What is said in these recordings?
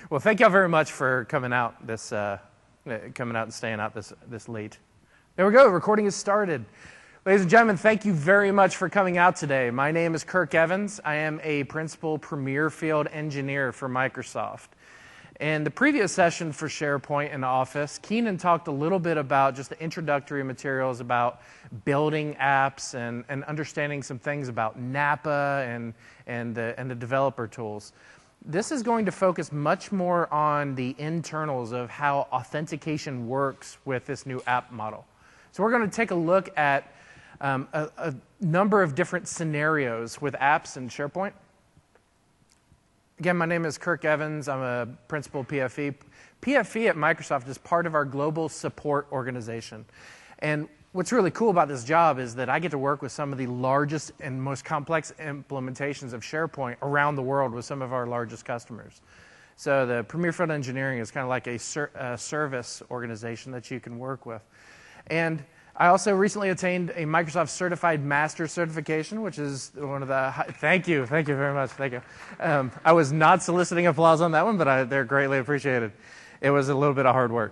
Well, thank y'all very much for coming out and staying out this late. There we go. Recording is started. Ladies and gentlemen, thank you very much for coming out today. My name is Kirk Evans. I am a principal Premier Field engineer for Microsoft. In the previous session for SharePoint and Office, Keenan talked a little bit about just the introductory materials about building apps and understanding some things about Napa and the developer tools. This is going to focus much more on the internals of how authentication works with this new app model. So we're going to take a look at a number of different scenarios with apps in SharePoint. Again, my name is Kirk Evans. I'm a principal PFE. PFE at Microsoft is part of our global support organization. And what's really cool about this job is that I get to work with some of the largest and most complex implementations of SharePoint around the world with some of our largest customers. So the Premier Field Engineering is kind of like a service organization that you can work with. And I also recently attained a Microsoft Certified Master certification, which is one of the thank you very much, thank you. I was not soliciting applause on that one, but they're greatly appreciated. It was a little bit of hard work.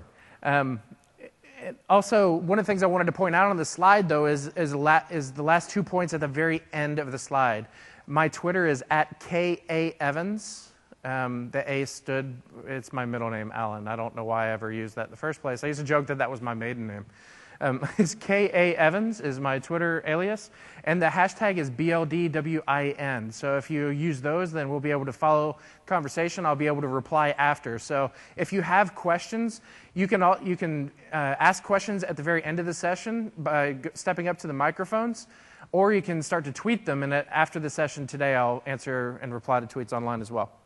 Also, one of the things I wanted to point out on the slide, though, is the last 2 points at the very end of the slide. My Twitter is @KAEvans. The A stood, it's my middle name, Alan. I don't know why I ever used that in the first place. I used to joke that was my maiden name. It's KAEvans is my Twitter alias, and the hashtag is BLDWIN. So if you use those, then we'll be able to follow conversation. I'll be able to reply after. So if you have questions, you can ask questions at the very end of the session by stepping up to the microphones, or you can start to tweet them, and after the session today, I'll answer and reply to tweets online as well.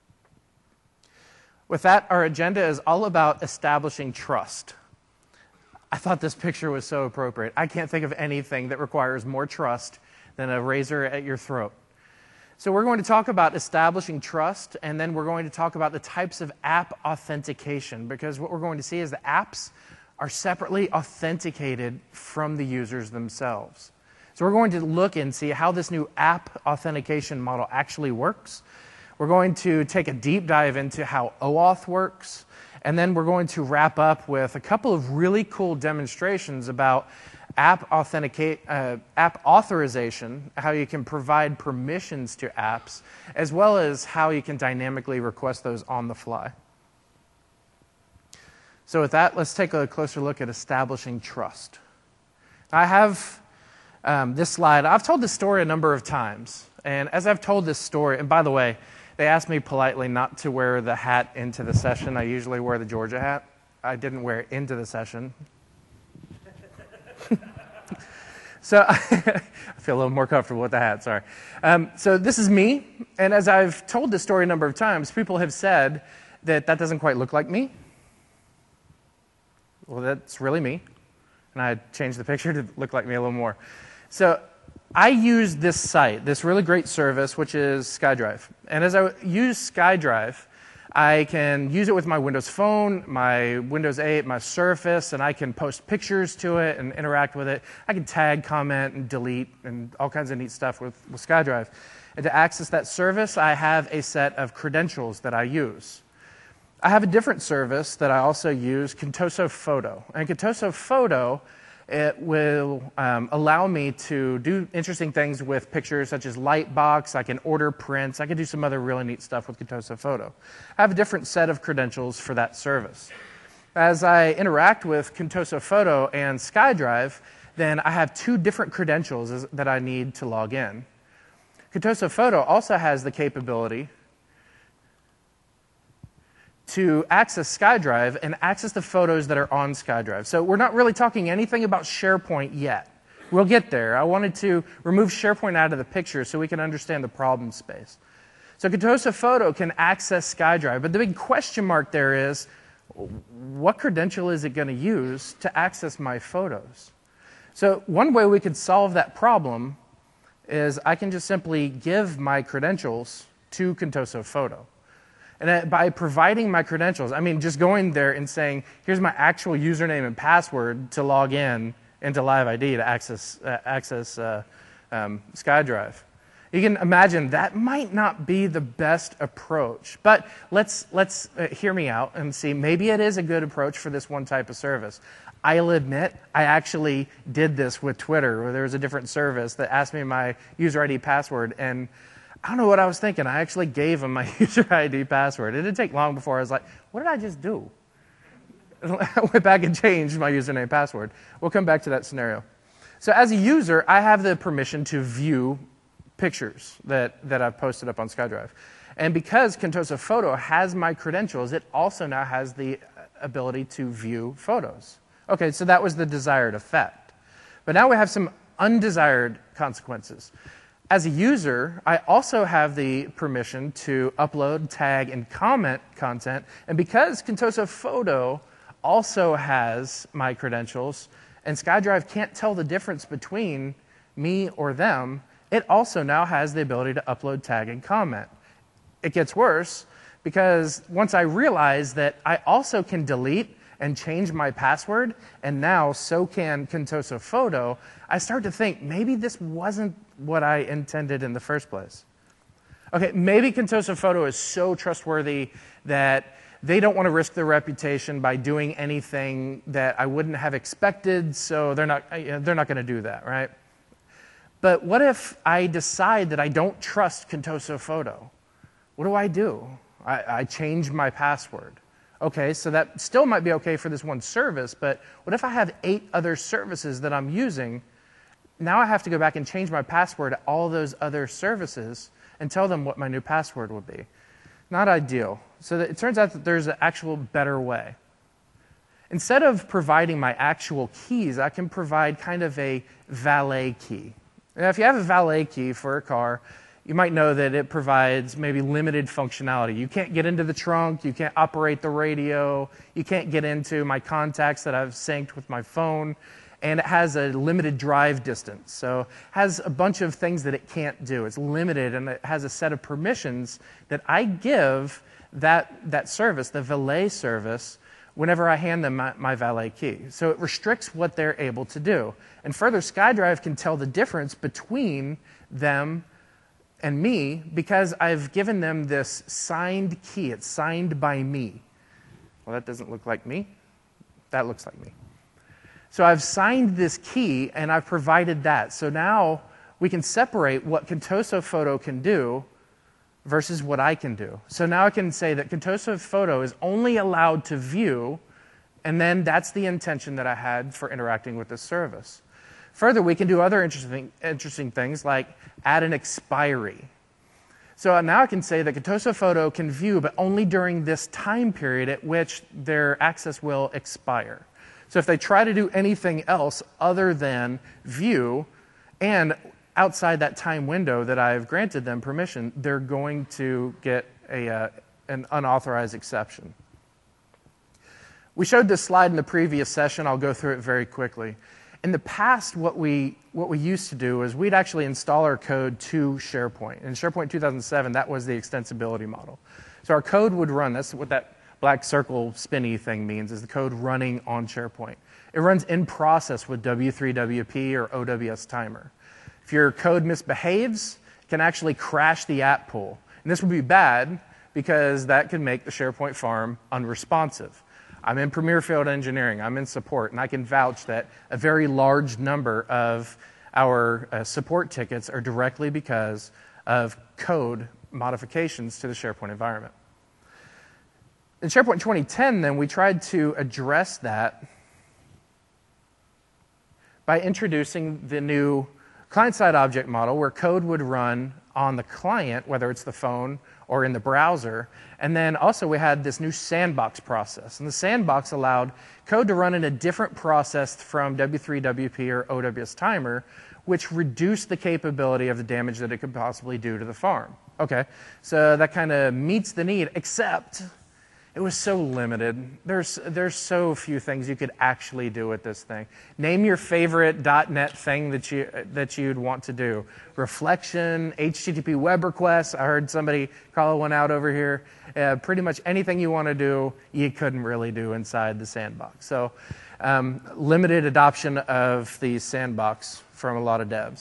With that, our agenda is all about establishing trust. I thought this picture was so appropriate. I can't think of anything that requires more trust than a razor at your throat. So we're going to talk about establishing trust, and then we're going to talk about the types of app authentication, because what we're going to see is the apps are separately authenticated from the users themselves. So we're going to look and see how this new app authentication model actually works. We're going to take a deep dive into how OAuth works. And then we're going to wrap up with a couple of really cool demonstrations about app authorization, how you can provide permissions to apps, as well as how you can dynamically request those on the fly. So with that, let's take a closer look at establishing trust. I have this slide. I've told this story a number of times. And as I've told this story, and by the way, they asked me politely not to wear the hat into the session. I usually wear the Georgia hat. I didn't wear it into the session. So I feel a little more comfortable with the hat, sorry. So this is me, and as I've told this story a number of times, people have said that doesn't quite look like me. Well, that's really me. And I changed the picture to look like me a little more. So I use this site, this really great service, which is SkyDrive. And as I use SkyDrive, I can use it with my Windows Phone, my Windows 8, my Surface, and I can post pictures to it and interact with it. I can tag, comment, and delete, and all kinds of neat stuff with SkyDrive. And to access that service, I have a set of credentials that I use. I have a different service that I also use, Contoso Photo. And Contoso Photo, it will allow me to do interesting things with pictures such as Lightbox. I can order prints. I can do some other really neat stuff with Contoso Photo. I have a different set of credentials for that service. As I interact with Contoso Photo and SkyDrive, then I have two different credentials that I need to log in. Contoso Photo also has the capability to access SkyDrive and access the photos that are on SkyDrive. So we're not really talking anything about SharePoint yet. We'll get there. I wanted to remove SharePoint out of the picture so we can understand the problem space. So Contoso Photo can access SkyDrive, but the big question mark there is, what credential is it going to use to access my photos? So one way we could solve that problem is I can just simply give my credentials to Contoso Photo. And by providing my credentials, I mean just going there and saying, here's my actual username and password to log in into LiveID to access SkyDrive. You can imagine that might not be the best approach, but let's hear me out and see. Maybe it is a good approach for this one type of service. I'll admit, I actually did this with Twitter, where there was a different service that asked me my user ID password, and I don't know what I was thinking. I actually gave them my user ID password. It didn't take long before I was like, what did I just do? I went back and changed my username password. We'll come back to that scenario. So as a user, I have the permission to view pictures that I've posted up on SkyDrive. And because Contoso Photo has my credentials, it also now has the ability to view photos. Okay, so that was the desired effect. But now we have some undesired consequences. As a user, I also have the permission to upload, tag, and comment content. And because Contoso Photo also has my credentials, and SkyDrive can't tell the difference between me or them, it also now has the ability to upload, tag, and comment. It gets worse because once I realize that I also can delete and change my password, and now so can Contoso Photo, I start to think maybe this wasn't what I intended in the first place. Okay, maybe Contoso Photo is so trustworthy that they don't want to risk their reputation by doing anything that I wouldn't have expected, so they're not going to do that, right? But what if I decide that I don't trust Contoso Photo? What do? I change my password. Okay, so that still might be okay for this one service, but what if I have 8 other services that I'm using? Now I have to go back and change my password to all those other services and tell them what my new password would be. Not ideal. So it turns out that there's an actual better way. Instead of providing my actual keys, I can provide kind of a valet key. Now, if you have a valet key for a car, you might know that it provides maybe limited functionality. You can't get into the trunk, you can't operate the radio, you can't get into my contacts that I've synced with my phone, and it has a limited drive distance. So it has a bunch of things that it can't do. It's limited, and it has a set of permissions that I give that service, the valet service, whenever I hand them my valet key. So it restricts what they're able to do. And further, SkyDrive can tell the difference between them and me because I've given them this signed key. It's signed by me. Well, that doesn't look like me. That looks like me. So I've signed this key, and I've provided that. So now we can separate what Contoso Photo can do versus what I can do. So now I can say that Contoso Photo is only allowed to view, and then that's the intention that I had for interacting with this service. Further, we can do other interesting things like add an expiry. So now I can say that Contoso Photo can view, but only during this time period at which their access will expire. So if they try to do anything else other than view, and outside that time window that I've granted them permission, they're going to get an unauthorized exception. We showed this slide in the previous session. I'll go through it very quickly. In the past, what we used to do is we'd actually install our code to SharePoint. In SharePoint 2007, that was the extensibility model. So our code would run. That's what that black circle spinny thing means, is the code running on SharePoint. It runs in process with W3WP or OWS timer. If your code misbehaves, it can actually crash the app pool. And this would be bad because that could make the SharePoint farm unresponsive. I'm in Premier Field Engineering, I'm in support, and I can vouch that a very large number of our support tickets are directly because of code modifications to the SharePoint environment. In SharePoint 2010, then, we tried to address that by introducing the new client-side object model where code would run on the client, whether it's the phone or in the browser. And then also we had this new sandbox process. And the sandbox allowed code to run in a different process from W3WP or OWS timer, which reduced the capability of the damage that it could possibly do to the farm. Okay, so that kind of meets the need, except it was so limited. There's so few things you could actually do with this thing. Name your favorite .NET thing that you'd want to do. Reflection, HTTP web requests. I heard somebody call one out over here. Pretty much anything you want to do, you couldn't really do inside the sandbox. So limited adoption of the sandbox from a lot of devs.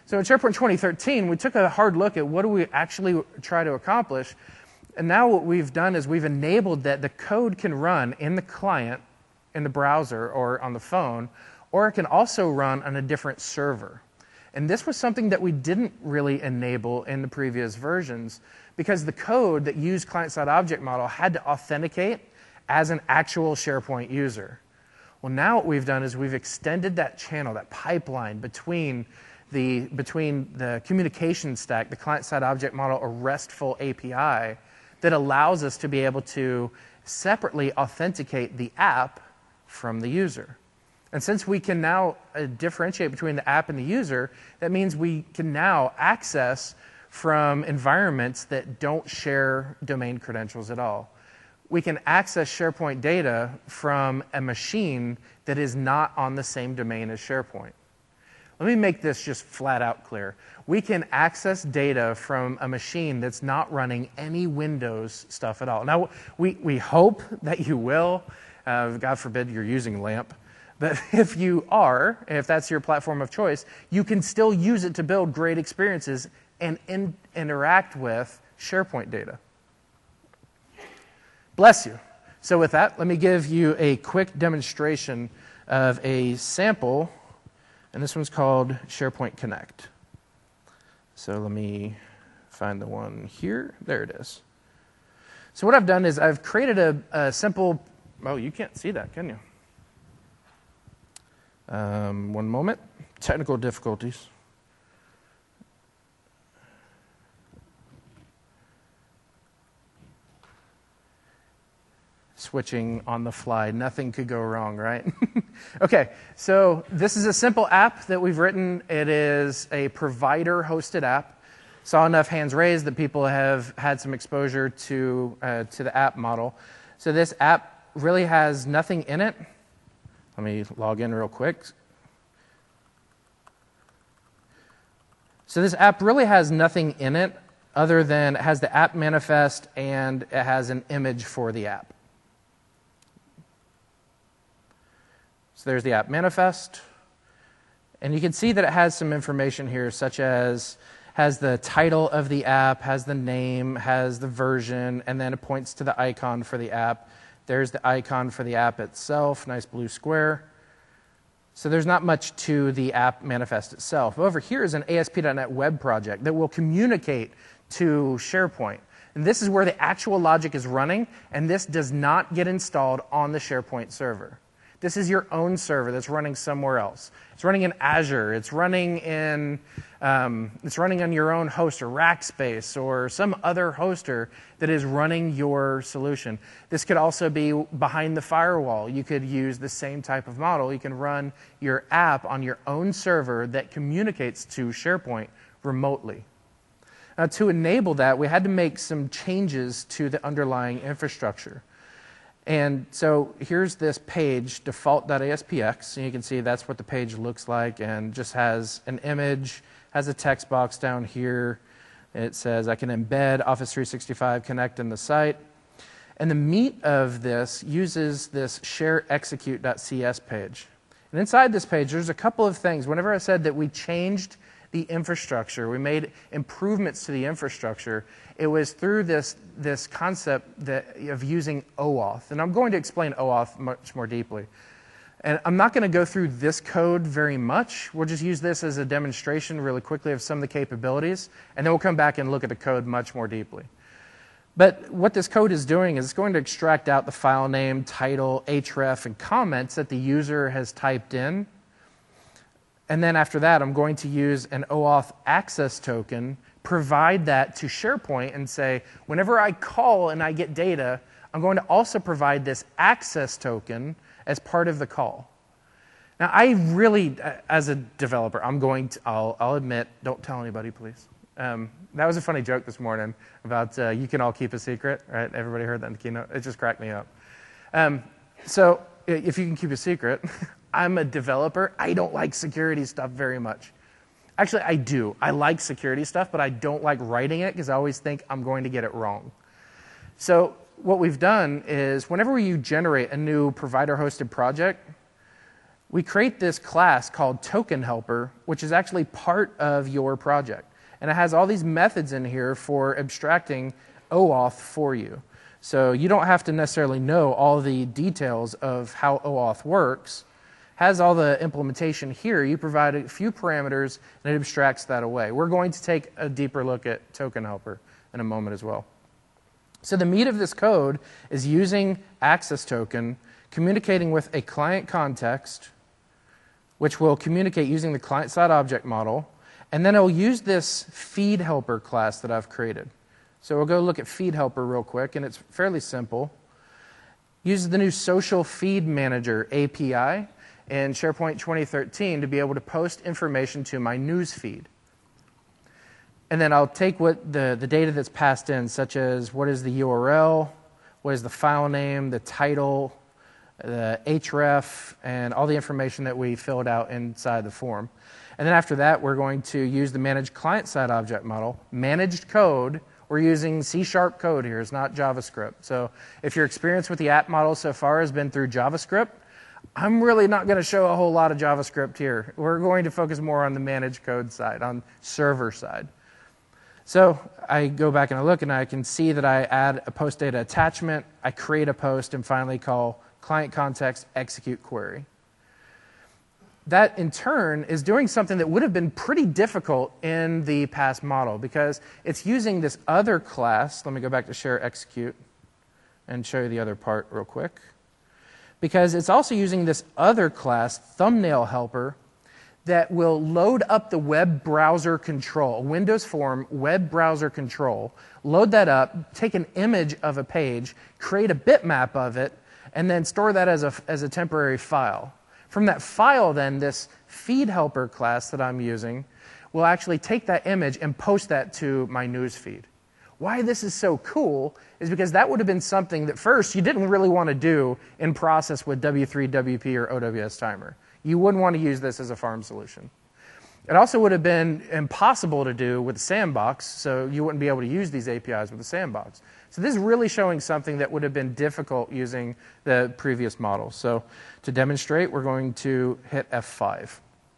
So in SharePoint 2013, we took a hard look at what do we actually try to accomplish. And now what we've done is we've enabled that the code can run in the client, in the browser, or on the phone, or it can also run on a different server. And this was something that we didn't really enable in the previous versions because the code that used client-side object model had to authenticate as an actual SharePoint user. Well, now what we've done is we've extended that channel, that pipeline between the communication stack, the client-side object model, a RESTful API that allows us to be able to separately authenticate the app from the user. And since we can now differentiate between the app and the user, that means we can now access from environments that don't share domain credentials at all. We can access SharePoint data from a machine that is not on the same domain as SharePoint. Let me make this just flat out clear. We can access data from a machine that's not running any Windows stuff at all. Now, we hope that you will. God forbid you're using LAMP. But if you are, if that's your platform of choice, you can still use it to build great experiences and interact with SharePoint data. Bless you. So with that, let me give you a quick demonstration of a sample, and this one's called SharePoint Connect. So let me find the one here. There it is. So what I've done is I've created a simple, oh, you can't see that, can you? One moment. Technical difficulties. Switching on the fly. Nothing could go wrong, right? Okay, so this is a simple app that we've written. It is a provider-hosted app. Saw enough hands raised that people have had some exposure to the app model. So this app really has nothing in it. Let me log in real quick. So this app really has nothing in it other than it has the app manifest and it has an image for the app. So there's the app manifest. And you can see that it has some information here, such as has the title of the app, has the name, has the version, and then it points to the icon for the app. There's the icon for the app itself, nice blue square. So there's not much to the app manifest itself. Over here is an ASP.NET web project that will communicate to SharePoint. And this is where the actual logic is running, and this does not get installed on the SharePoint server. This is your own server that's running somewhere else. It's running in Azure. It's running on your own host or Rackspace or some other hoster that is running your solution. This could also be behind the firewall. You could use the same type of model. You can run your app on your own server that communicates to SharePoint remotely. Now, to enable that, we had to make some changes to the underlying infrastructure. And so here's this page, default.aspx, and you can see that's what the page looks like and just has an image, has a text box down here. It says I can embed Office 365 Connect in the site. And the meat of this uses this shareexecute.cs page. And inside this page, there's a couple of things. Whenever I said that we changed the infrastructure, we made improvements to the infrastructure, it was through this concept of using OAuth. And I'm going to explain OAuth much more deeply. And I'm not going to go through this code very much. We'll just use this as a demonstration really quickly of some of the capabilities, and then we'll come back and look at the code much more deeply. But what this code is doing is it's going to extract out the file name, title, href, and comments that the user has typed in. And then after that, I'm going to use an OAuth access token, provide that to SharePoint, and say, whenever I call and I get data, I'm going to also provide this access token as part of the call. Now, I really, as a developer, I'll admit, don't tell anybody, please. That was a funny joke this morning about you can all keep a secret, right? Everybody heard that in the keynote. It just cracked me up. So if you can keep a secret, I'm a developer. I don't like security stuff very much. Actually, I do. I like security stuff, but I don't like writing it because I always think I'm going to get it wrong. So what we've done is whenever you generate a new provider-hosted project, we create this class called Token Helper, which is actually part of your project. And it has all these methods in here for abstracting OAuth for you. So you don't have to necessarily know all the details of how OAuth works. Has all the implementation here. You provide a few parameters and it abstracts that away. We're going to take a deeper look at Token Helper in a moment as well. So the meat of this code is using access token, communicating with a client context, which will communicate using the client-side object model, and then it'll use this feed helper class that I've created. So we'll go look at feed helper real quick, and it's fairly simple. Uses the new social feed manager API in SharePoint 2013 to be able to post information to my news feed. And then I'll take what the data that's passed in, such as what is the URL, what is the file name, the title, the href, and all the information that we filled out inside the form. And then after that, we're going to use the managed client-side object model, managed code. We're using C# code here, it's not JavaScript. So if your experience with the app model so far has been through JavaScript, I'm really not going to show a whole lot of JavaScript here. We're going to focus more on the managed code side, on server side. So I go back and I look, and I can see that I add a post data attachment, I create a post, and finally call client context execute query. That, in turn, is doing something that would have been pretty difficult in the past model because it's using this other class. Let me go back to share execute and show you the other part real quick. Because it's also using this other class, thumbnail helper, that will load up the web browser control, Windows form web browser control, load that up, take an image of a page, create a bitmap of it, and then store that as a temporary file. From that file, then, this feed helper class that I'm using will actually take that image and post that to my news feed. Why this is so cool is because that would have been something that first you didn't really want to do in process with W3, WP, or OWS Timer. You wouldn't want to use this as a farm solution. It also would have been impossible to do with the sandbox, so you wouldn't be able to use these APIs with the sandbox. So this is really showing something that would have been difficult using the previous model. So to demonstrate, we're going to hit F5.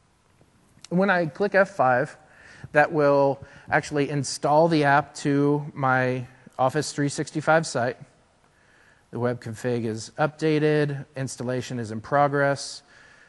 When I click F5, that will actually install the app to my Office 365 site. The web config is updated, installation is in progress.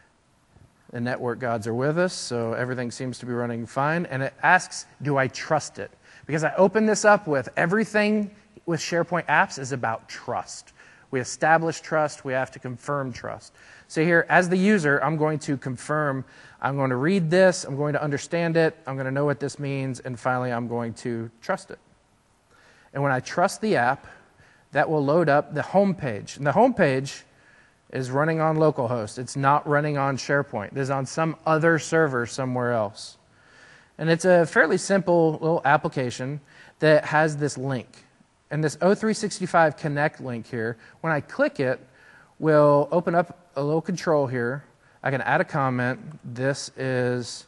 The network gods are with us, so everything seems to be running fine. And it asks, do I trust it? Because I open this up with everything with SharePoint apps is about trust. We establish trust, we have to confirm trust. So here, as the user, I'm going to confirm, I'm going to read this, I'm going to understand it, I'm going to know what this means, and finally I'm going to trust it. And when I trust the app, that will load up the home page. And the home page is running on localhost. It's not running on SharePoint. It is on some other server somewhere else. And it's a fairly simple little application that has this link. And this O365 Connect link here, when I click it, will open up a little control here. I can add a comment. This is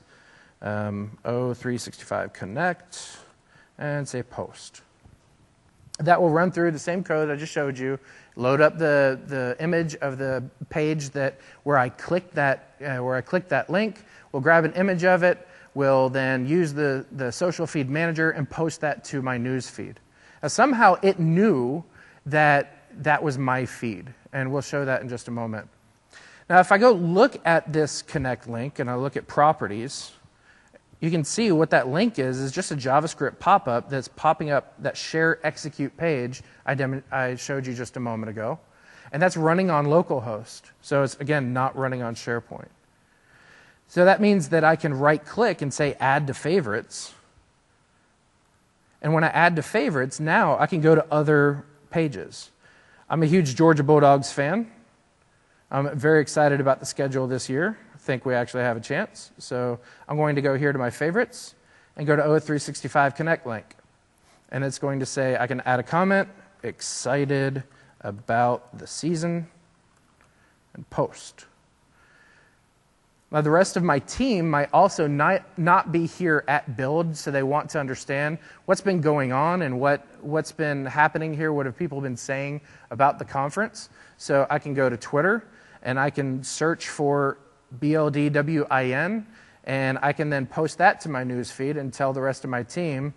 O365 Connect, and say post. That will run through the same code I just showed you, load up the image of the page where I clicked that link. We'll grab an image of it. We'll then use the social feed manager and post that to my news feed. Now, somehow it knew that that was my feed, and we'll show that in just a moment. Now, if I go look at this Connect link and I look at properties, you can see what that link is just a JavaScript pop-up that's popping up that share execute page I showed you just a moment ago. And that's running on localhost. So it's, again, not running on SharePoint. So that means that I can right-click and say Add to Favorites. And when I add to Favorites, now I can go to other pages. I'm a huge Georgia Bulldogs fan. I'm very excited about the schedule this year. I think we actually have a chance. So I'm going to go here to my favorites and go to O365 Connect link. And it's going to say I can add a comment, excited about the season, and post. Now, the rest of my team might also not be here at Build, so they want to understand what's been going on and what's been happening here, what have people been saying about the conference. So I can go to Twitter, and I can search for BLDWIN, and I can then post that to my news feed and tell the rest of my team,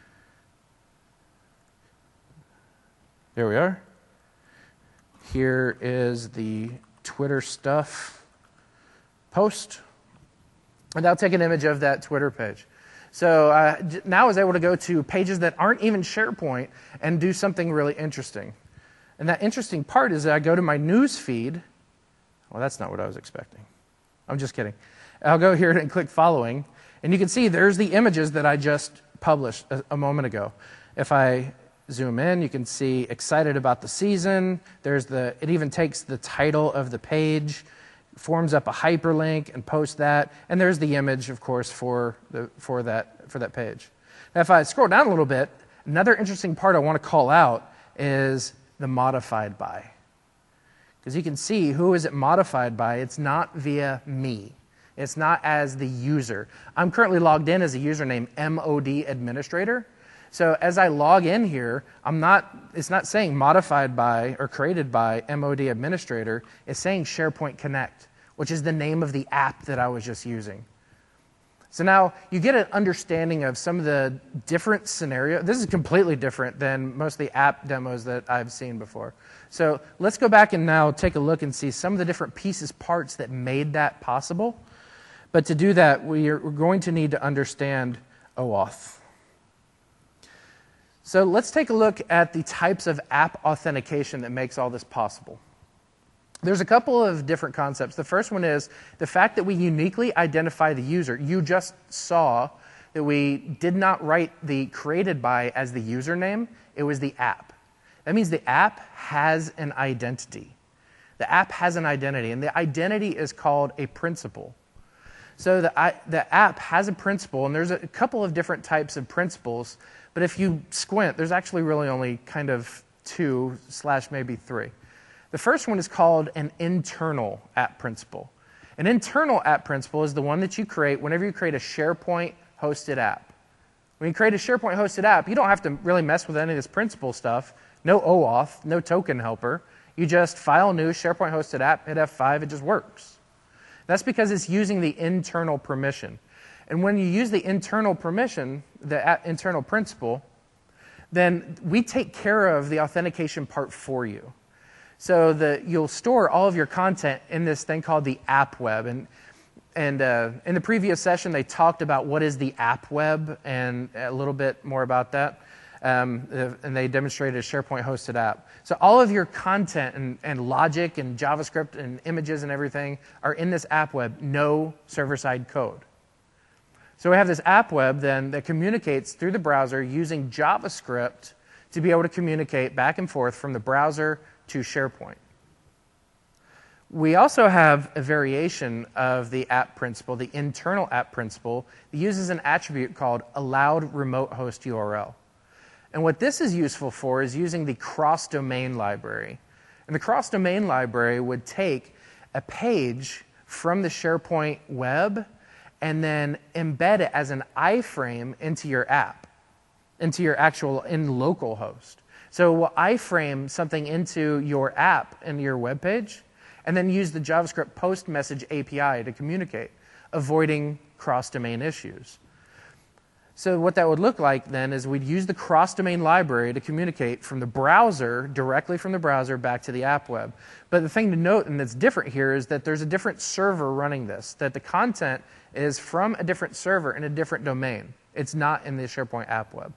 there we are. Here is the Twitter stuff post, and I'll take an image of that Twitter page. So now I was able to go to pages that aren't even SharePoint and do something really interesting. And that interesting part is that I go to my news feed. Well, that's not what I was expecting. I'm just kidding. I'll go here and click following, and you can see there's the images that I just published a moment ago. If I zoom in, you can see excited about the season. It even takes the title of the page, forms up a hyperlink and posts that, and there's the image, of course, for that page. Now, if I scroll down a little bit, another interesting part I want to call out is the modified by. Because you can see who is it modified by. It's not via me. It's not as the user. I'm currently logged in as a username MOD administrator. So as I log in here, it's not saying modified by or created by MOD administrator. It's saying SharePoint Connect, which is the name of the app that I was just using. So now you get an understanding of some of the different scenarios. This is completely different than most of the app demos that I've seen before. So let's go back and now take a look and see some of the different pieces, parts that made that possible. But to do that, we're going to need to understand OAuth. So let's take a look at the types of app authentication that makes all this possible. There's a couple of different concepts. The first one is the fact that we uniquely identify the user. You just saw that we did not write the created by as the username. It was the app. That means the app has an identity. The app has an identity, and the identity is called a principal. So the app has a principal, and there's a couple of different types of principals, but if you squint, there's actually really only kind of 2 / maybe 3. The first one is called an internal app principal. An internal app principal is the one that you create whenever you create a SharePoint hosted app. When you create a SharePoint hosted app, you don't have to really mess with any of this principal stuff. No OAuth, no token helper. You just file new SharePoint hosted app, hit F5, it just works. That's because it's using the internal permission. And when you use the internal permission, the internal principal, then we take care of the authentication part for you. So you'll store all of your content in this thing called the app web. And in the previous session, they talked about what is the app web and a little bit more about that. And they demonstrated a SharePoint hosted app. So all of your content and logic and JavaScript and images and everything are in this app web, no server-side code. So we have this app web then that communicates through the browser using JavaScript to be able to communicate back and forth from the browser to SharePoint. We also have a variation of the app principal, the internal app principal, that uses an attribute called allowed remote host URL. And what this is useful for is using the cross-domain library. And the cross-domain library would take a page from the SharePoint web and then embed it as an iframe into your app, into your actual local host. So we'll iframe something into your app, into your web page, and then use the JavaScript post message API to communicate, avoiding cross-domain issues. So what that would look like then is we'd use the cross-domain library to communicate from the browser, directly from the browser back to the app web. But the thing to note, and that's different here, is that there's a different server running this, that the content is from a different server in a different domain. It's not in the SharePoint app web.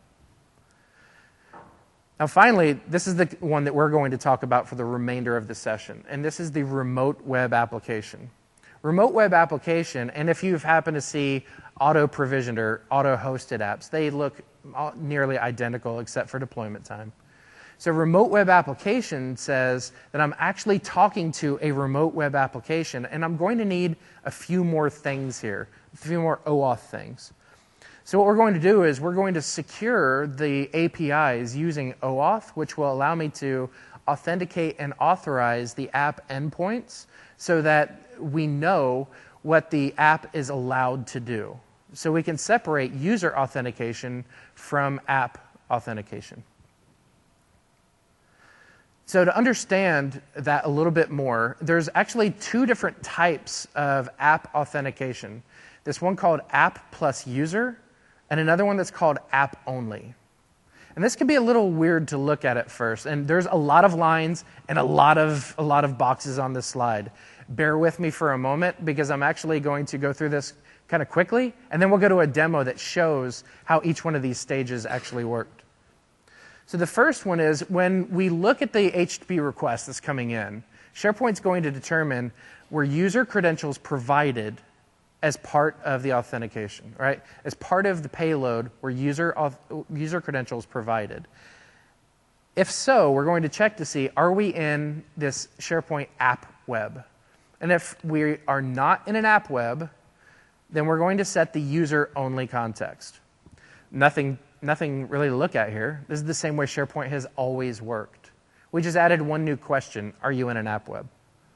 Now finally, this is the one that we're going to talk about for the remainder of the session, and this is the remote web application. Remote web application, and if you've happened to see auto-provisioned or auto-hosted apps, they look nearly identical except for deployment time. So remote web application says that I'm actually talking to a remote web application, and I'm going to need a few more things here, a few more OAuth things. So what we're going to do is we're going to secure the APIs using OAuth, which will allow me to authenticate and authorize the app endpoints so that we know what the app is allowed to do. So we can separate user authentication from app authentication. So to understand that a little bit more, there's actually two different types of app authentication. This one called app plus user, and another one that's called app only. And this can be a little weird to look at first, and there's a lot of lines and a lot of boxes on this slide. Bear with me for a moment, because I'm actually going to go through this kind of quickly, and then we'll go to a demo that shows how each one of these stages actually worked. So the first one is when we look at the HTTP request that's coming in, SharePoint's going to determine were user credentials provided as part of the authentication, right? As part of the payload were user credentials provided. If so, we're going to check to see, are we in this SharePoint app web? And if we are not in an app web, then we're going to set the user-only context. Nothing really to look at here. This is the same way SharePoint has always worked. We just added one new question: are you in an app web?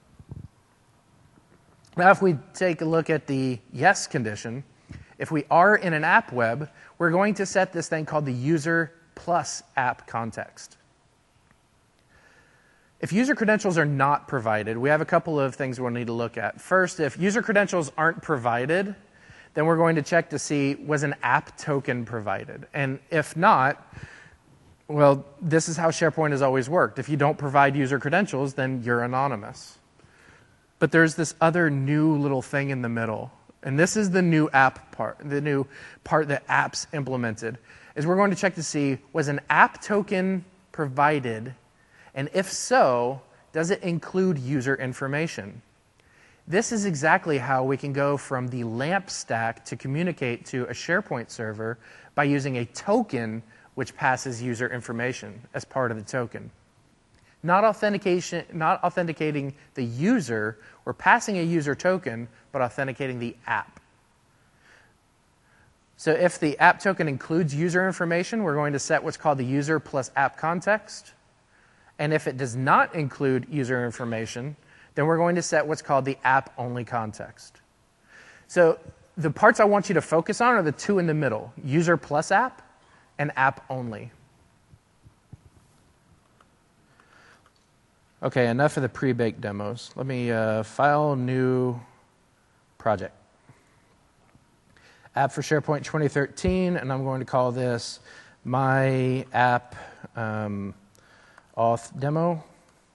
Now, if we take a look at the yes condition, if we are in an app web, we're going to set this thing called the user plus app context. If user credentials are not provided, we have a couple of things we'll need to look at. First, if user credentials aren't provided, then we're going to check to see, was an app token provided? And if not, well, this is how SharePoint has always worked. If you don't provide user credentials, then you're anonymous. But there's this other new little thing in the middle. And this is the new app part, the new part that apps implemented, is we're going to check to see, was an app token provided? And if so, does it include user information? This is exactly how we can go from the LAMP stack to communicate to a SharePoint server by using a token which passes user information as part of the token. Not authenticating the user or passing a user token, but authenticating the app. So if the app token includes user information, we're going to set what's called the user plus app context. And if it does not include user information, then we're going to set what's called the app-only context. So the parts I want you to focus on are the two in the middle, user plus app and app-only. Okay, enough of the pre-baked demos. Let me file new project. App for SharePoint 2013, and I'm going to call this my app auth demo.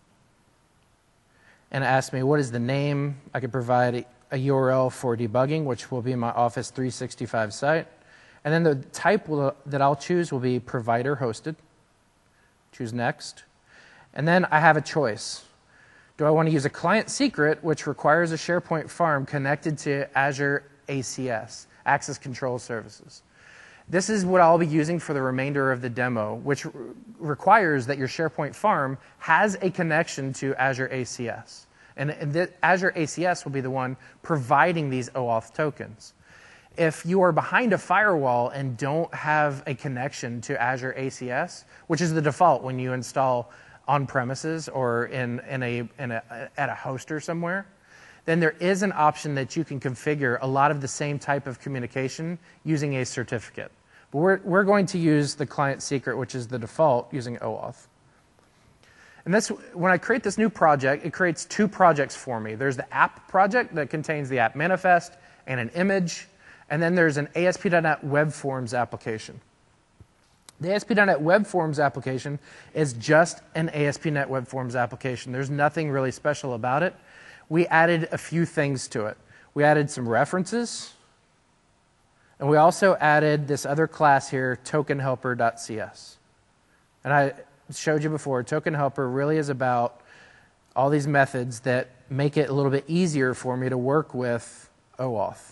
And it asks me what is the name. I could provide a URL for debugging, which will be my Office 365 site. And then the type that I'll choose will be provider hosted. Choose next. And then I have a choice. Do I want to use a client secret, which requires a SharePoint farm connected to Azure ACS, Access Control Services? This is what I'll be using for the remainder of the demo, which requires that your SharePoint farm has a connection to Azure ACS. And Azure ACS will be the one providing these OAuth tokens. If you are behind a firewall and don't have a connection to Azure ACS, which is the default when you install on-premises or at a hoster somewhere, then there is an option that you can configure a lot of the same type of communication using a certificate. But we're going to use the client secret, which is the default, using OAuth. And that's when I create this new project, it creates two projects for me. There's the app project that contains the app manifest and an image, and then there's an ASP.NET Web Forms application. The ASP.NET Web Forms application is just an ASP.NET Web Forms application. There's nothing really special about it. We added a few things to it. We added some references, and we also added this other class here, tokenhelper.cs. And I showed you before, token helper really is about all these methods that make it a little bit easier for me to work with OAuth.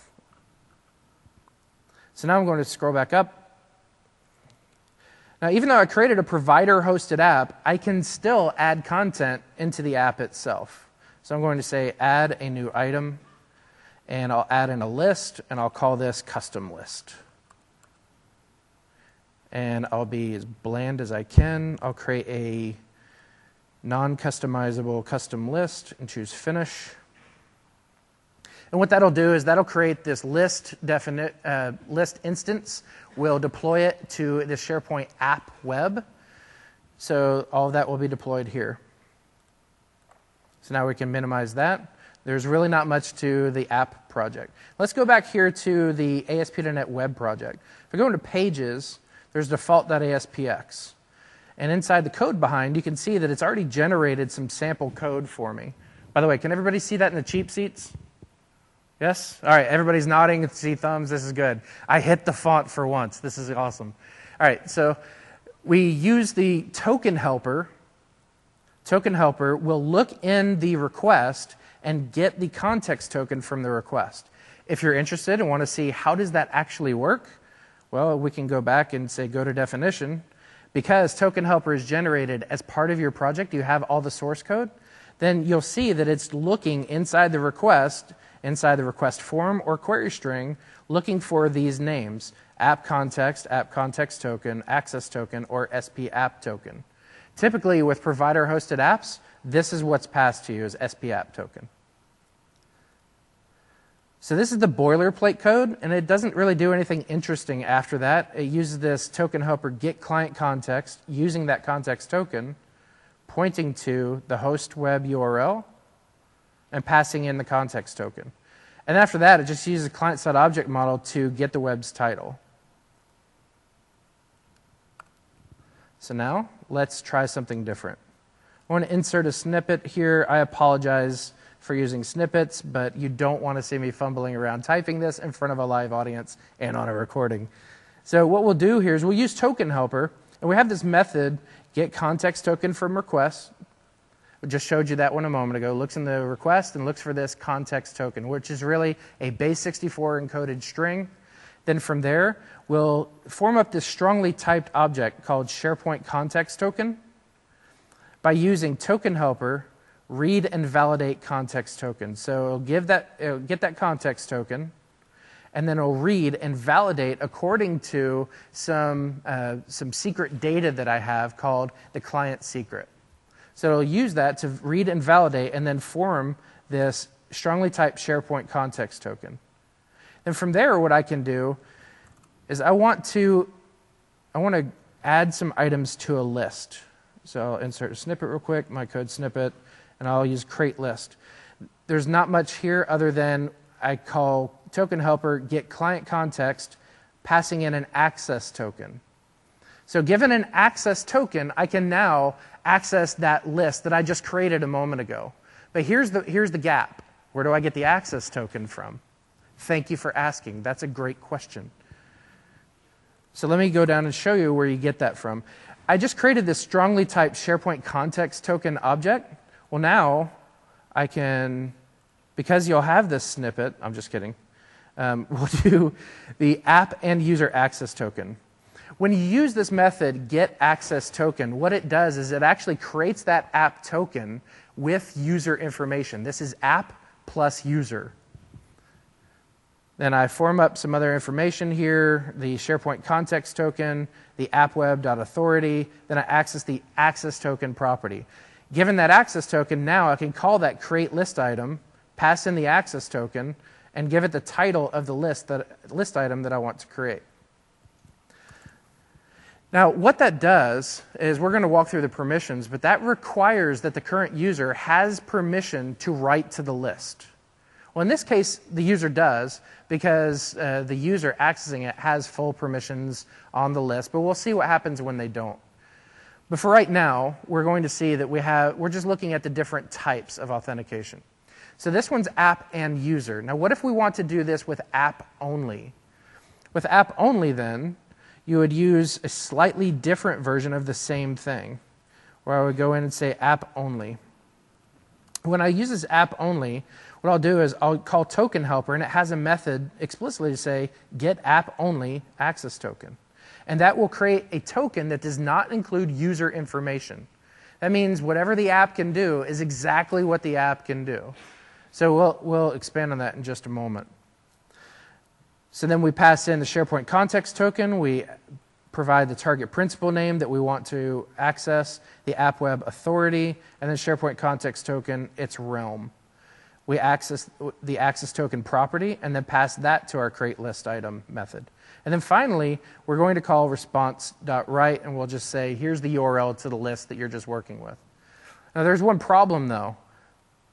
So now I'm going to scroll back up. Now, even though I created a provider-hosted app, I can still add content into the app itself. So I'm going to say add a new item, and I'll add in a list, and I'll call this custom list. And I'll be as bland as I can. I'll create a non-customizable custom list and choose finish. And what that'll do is that'll create this list instance. We'll deploy it to the SharePoint app web. So all of that will be deployed here. So now we can minimize that. There's really not much to the app project. Let's go back here to the ASP.NET Web project. If we go into Pages, there's default.aspx. And inside the code behind, you can see that it's already generated some sample code for me. By the way, can everybody see that in the cheap seats? Yes? All right, everybody's nodding, see thumbs, this is good. I hit the font for once, this is awesome. All right, so we use the token helper. Token helper will look in the request and get the context token from the request. If you're interested and want to see how does that actually work, well, we can go back and say go to definition. Because token helper is generated as part of your project, you have all the source code, then you'll see that it's looking inside the request form or query string, looking for these names: app context token, access token, or SP app token. Typically, with provider-hosted apps, this is what's passed to you as SP app token. So this is the boilerplate code, and it doesn't really do anything interesting after that. It uses this token helper get client context, using that context token, pointing to the host web URL, and passing in the context token. And after that, it just uses a client-side object model to get the web's title. So now, let's try something different. I want to insert a snippet here. I apologize for using snippets, but you don't want to see me fumbling around typing this in front of a live audience and on a recording. So what we'll do here is we'll use token helper, and we have this method, get context token from request. I just showed you that one a moment ago. Looks in the request and looks for this context token, which is really a base64 encoded string. Then from there, we'll form up this strongly typed object called SharePoint context token by using token helper read and validate context token. So it'll get that context token, and then it'll read and validate according to some secret data that I have called the client secret. So it'll use that to read and validate and then form this strongly typed SharePoint context token. Then from there, what I can do is I want to add some items to a list. So I'll insert a snippet real quick, my code snippet, and I'll use create list. There's not much here other than I call token helper get client context, passing in an access token. So given an access token, I can now access that list that I just created a moment ago. But here's the gap. Where do I get the access token from? Thank you for asking. That's a great question. So let me go down and show you where you get that from. I just created this strongly typed SharePoint context token object. Well, now I can, because you'll have this snippet, I'm just kidding, we'll do the app and user access token. When you use this method, get access token, what it does is it actually creates that app token with user information. This is app plus user. Then I form up some other information here, the SharePoint context token, the appweb.authority, then I access the access token property. Given that access token, now I can call that create list item, pass in the access token, and give it the title of the list item that I want to create. Now, what that does is we're going to walk through the permissions, but that requires that the current user has permission to write to the list. Well, in this case, the user does, because the user accessing it has full permissions on the list, but we'll see what happens when they don't. But for right now, we're going to see that we're just looking at the different types of authentication. So this one's app and user. Now, what if we want to do this with app only? With app only, then, you would use a slightly different version of the same thing, where I would go in and say app only. When I use this app only, what I'll do is I'll call token helper, and it has a method explicitly to say get app only access token. And that will create a token that does not include user information. That means whatever the app can do is exactly what the app can do. So we'll expand on that in just a moment. So then we pass in the SharePoint context token. We provide the target principal name that we want to access, the app web authority, and then SharePoint context token, its realm. We access the access token property and then pass that to our create list item method. And then finally, we're going to call response.write, and we'll just say, here's the URL to the list that you're just working with. Now, there's one problem, though.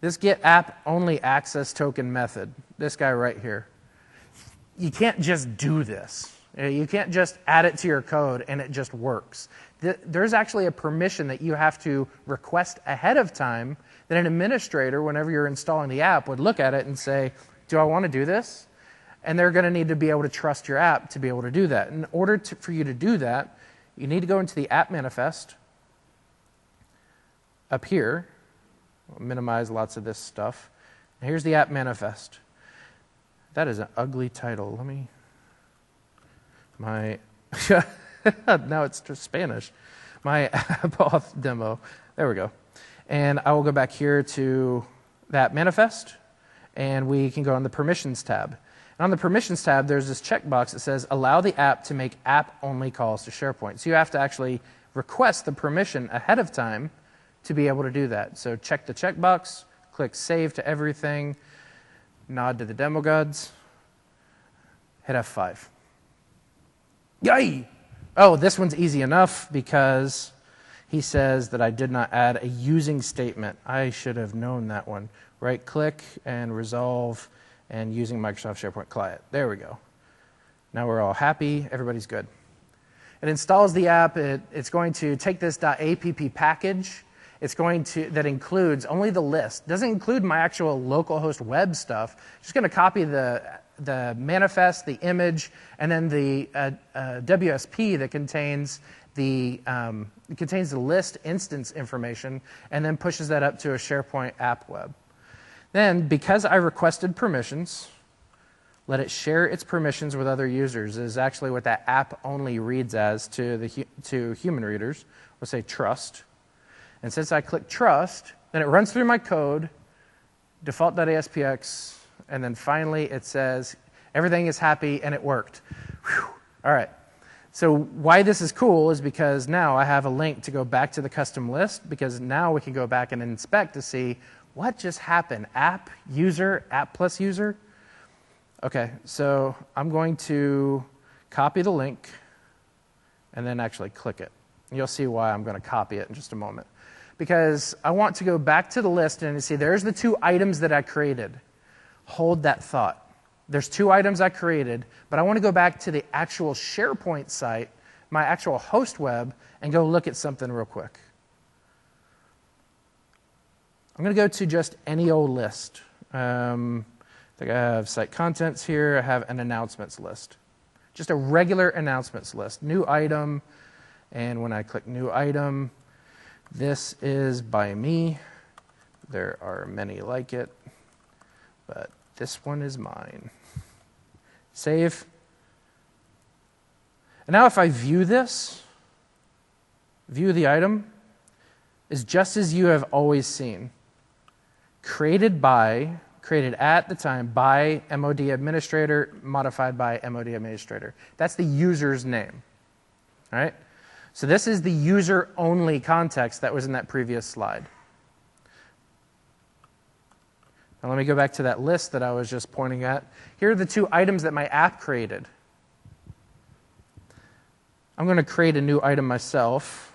This get app only access token method, this guy right here, you can't just do this. You can't just add it to your code and it just works. There's actually a permission that you have to request ahead of time that an administrator, whenever you're installing the app, would look at it and say, do I want to do this? And they're going to need to be able to trust your app to be able to do that. In order for you to do that, you need to go into the app manifest up here. I'll minimize lots of this stuff. And here's the app manifest. That is an ugly title. Now it's just Spanish. My app auth demo. There we go. And I will go back here to that manifest, and we can go on the permissions tab. And on the permissions tab, there's this checkbox that says, allow the app to make app-only calls to SharePoint. So you have to actually request the permission ahead of time to be able to do that. So check the checkbox, click Save to Everything, nod to the demo gods, hit F5. Yay! Oh, this one's easy enough because he says that I did not add a using statement. I should have known that one. Right-click and resolve and using Microsoft SharePoint Client. There we go. Now we're all happy. Everybody's good. It installs the app. It's going to take this .app package. That includes only the list. Doesn't include my actual localhost web stuff. Just going to copy the manifest, the image, and then the WSP that contains the list instance information, and then pushes that up to a SharePoint app web. Then, because I requested permissions, let it share its permissions with other users is actually what that app only reads as to human readers. We'll say trust. And since I click trust, then it runs through my code, default.aspx, and then finally it says everything is happy and it worked. Whew. All right. So why this is cool is because now I have a link to go back to the custom list, because now we can go back and inspect to see what just happened. App, user, app plus user. Okay, so I'm going to copy the link and then actually click it. You'll see why I'm going to copy it in just a moment. Because I want to go back to the list and see there's the 2 items that I created. Hold that thought. There's 2 items I created, but I want to go back to the actual SharePoint site, my actual host web, and go look at something real quick. I'm going to go to just any old list. I think I have site contents here. I have an announcements list. Just a regular announcements list. New item, and when I click new item, this is by me. There are many like it, but this one is mine. Save. And now if I view this, view the item, is just as you have always seen. Created at the time by MOD administrator, modified by MOD administrator. That's the user's name. All right? So this is the user-only context that was in that previous slide. Now let me go back to that list that I was just pointing at. Here are the 2 items that my app created. I'm going to create a new item myself.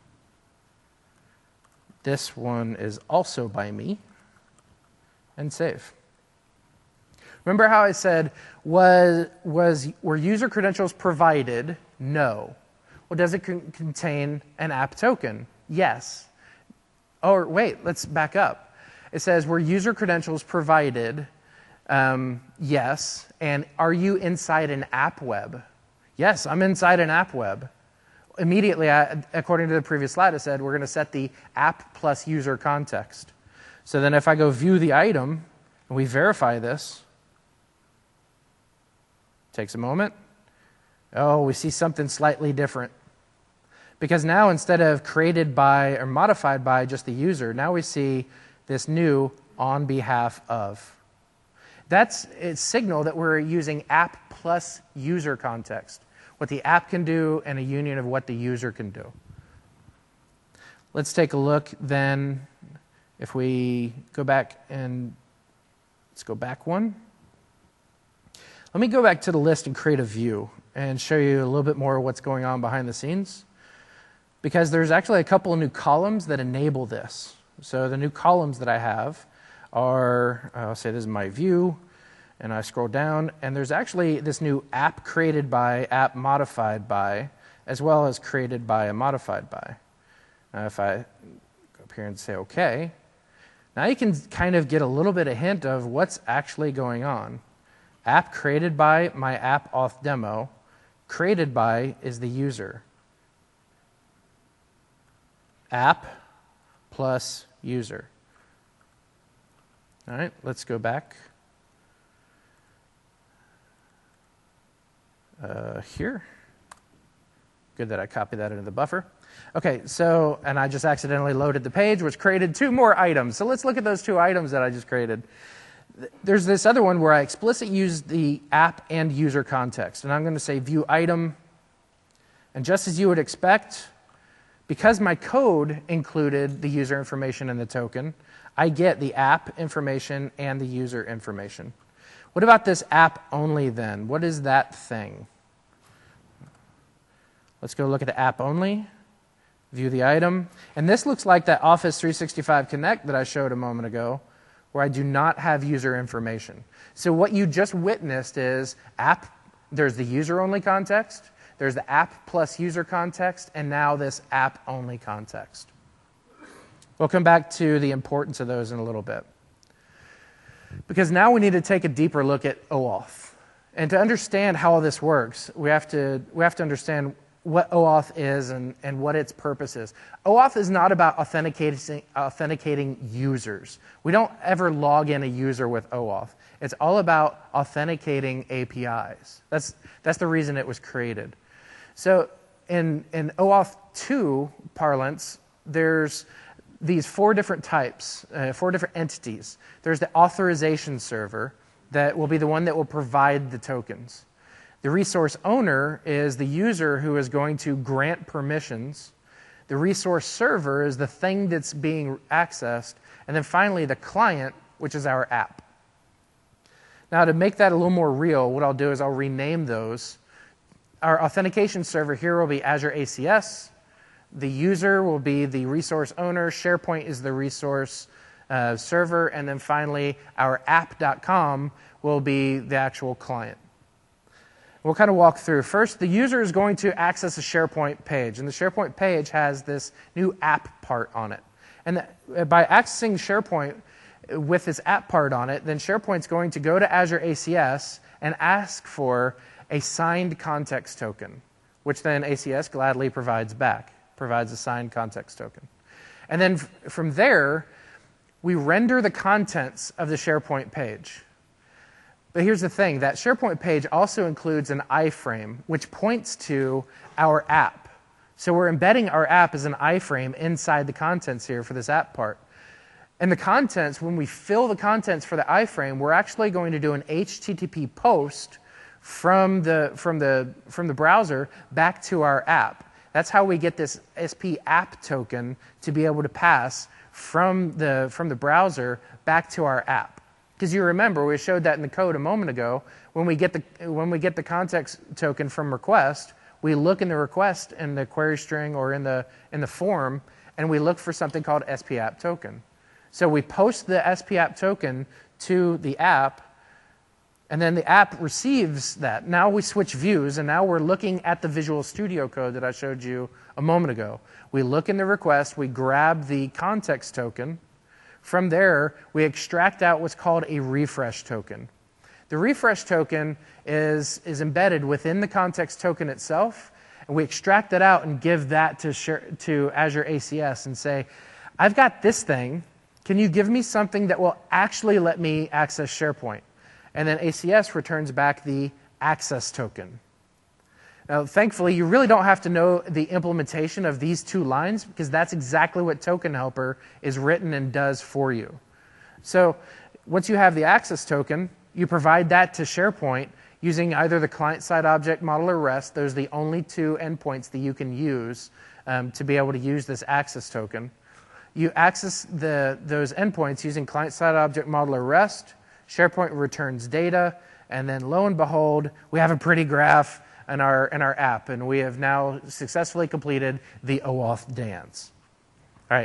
This one is also by me. And save. Remember how I said, were user credentials provided? No. Well, does it contain an app token? Yes. Oh, wait, let's back up. It says, were user credentials provided? Yes. And are you inside an app web? Yes, I'm inside an app web. Immediately, according to the previous slide, I said we're going to set the app plus user context. So then if I go view the item, and we verify this, takes a moment. Oh, we see something slightly different. Because now instead of created by or modified by just the user, now we see this new on behalf of. That's a signal that we're using app plus user context. What the app can do and a union of what the user can do. Let's take a look then. If we go back and let's go back one. Let me go back to the list and create a view and show you a little bit more of what's going on behind the scenes. Because there's actually a couple of new columns that enable this. So the new columns that I have are, I'll say this is my view, and I scroll down, and there's actually this new app created by, app modified by, as well as created by and modified by. Now if I go up here and say OK, now you can kind of get a little bit of hint of what's actually going on. App created by my app auth demo, created by is the user. App plus user. All right, let's go back. Here. Good that I copied that into the buffer. Okay, so, and I just accidentally loaded the page, which created 2 more items. So let's look at those 2 items that I just created. There's this other one where I explicitly use the app and user context. And I'm going to say view item. And just as you would expect, because my code included the user information and the token, I get the app information and the user information. What about this app only then? What is that thing? Let's go look at the app only, view the item. And this looks like that Office 365 Connect that I showed a moment ago, where I do not have user information. So what you just witnessed is app, there's the user-only context, there's the app plus user context, and now this app-only context. We'll come back to the importance of those in a little bit. Because now we need to take a deeper look at OAuth. And to understand how all this works, we have to understand what OAuth is and what its purpose is. OAuth is not about authenticating users. We don't ever log in a user with OAuth. It's all about authenticating APIs. That's the reason it was created. So in OAuth 2 parlance, there's these 4 different types, 4 different entities. There's the authorization server that will be the one that will provide the tokens. The resource owner is the user who is going to grant permissions. The resource server is the thing that's being accessed. And then finally, the client, which is our app. Now, to make that a little more real, what I'll do is I'll rename those. Our authentication server here will be Azure ACS. The user will be the resource owner. SharePoint is the resource server. And then finally, our app.com will be the actual client. We'll kind of walk through. First, the user is going to access a SharePoint page, and the SharePoint page has this new app part on it. And by accessing SharePoint with this app part on it, then SharePoint's going to go to Azure ACS and ask for a signed context token, which then ACS gladly provides back, provides a signed context token. And then from there, we render the contents of the SharePoint page. But here's the thing, that SharePoint page also includes an iframe, which points to our app. So we're embedding our app as an iframe inside the contents here for this app part. And the contents, when we fill the contents for the iframe, we're actually going to do an HTTP post from the browser back to our app. That's how we get this SP app token to be able to pass from the browser back to our app. Because you remember, we showed that in the code a moment ago. When we get the context token from request, we look in the request in the query string or in the form, and we look for something called SPApp token. So we post the SPApp token to the app, and then the app receives that. Now we switch views, and now we're looking at the Visual Studio code that I showed you a moment ago. We look in the request, we grab the context token. From there, we extract out what's called a refresh token. The refresh token is embedded within the context token itself, and we extract that out and give that to Azure ACS and say, I've got this thing. Can you give me something that will actually let me access SharePoint? And then ACS returns back the access token. Now, thankfully, you really don't have to know the implementation of these 2 lines because that's exactly what Token Helper is written and does for you. So once you have the access token, you provide that to SharePoint using either the client-side object model or REST. Those are the only 2 endpoints that you can use to be able to use this access token. You access those endpoints using client-side object model or REST. SharePoint returns data, and then lo and behold, we have a pretty graph in our app, and we have now successfully completed the OAuth dance. All right,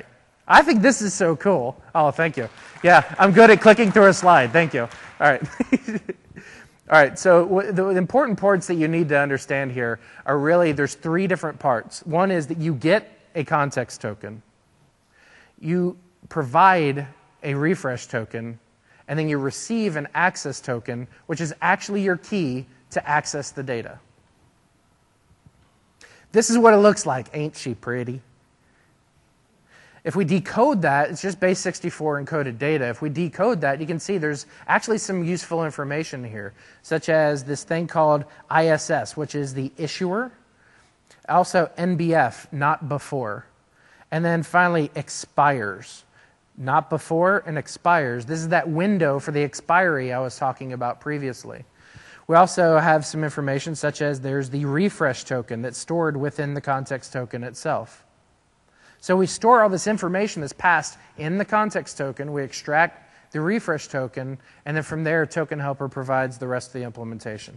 I think this is so cool. Oh, thank you. Yeah, I'm good at clicking through a slide. Thank you. All right. All right, so the important parts that you need to understand here are really, there's three different parts. One is that you get a context token, you provide a refresh token, and then you receive an access token, which is actually your key to access the data. This is what it looks like. Ain't she pretty? If we decode that, it's just base 64 encoded data. If we decode that, you can see there's actually some useful information here, such as this thing called ISS, which is the issuer. Also NBF, not before. And then finally, expires. Not before and expires. This is that window for the expiry I was talking about previously. We also have some information such as there's the refresh token that's stored within the context token itself. So we store all this information that's passed in the context token, we extract the refresh token, and then from there, Token Helper provides the rest of the implementation.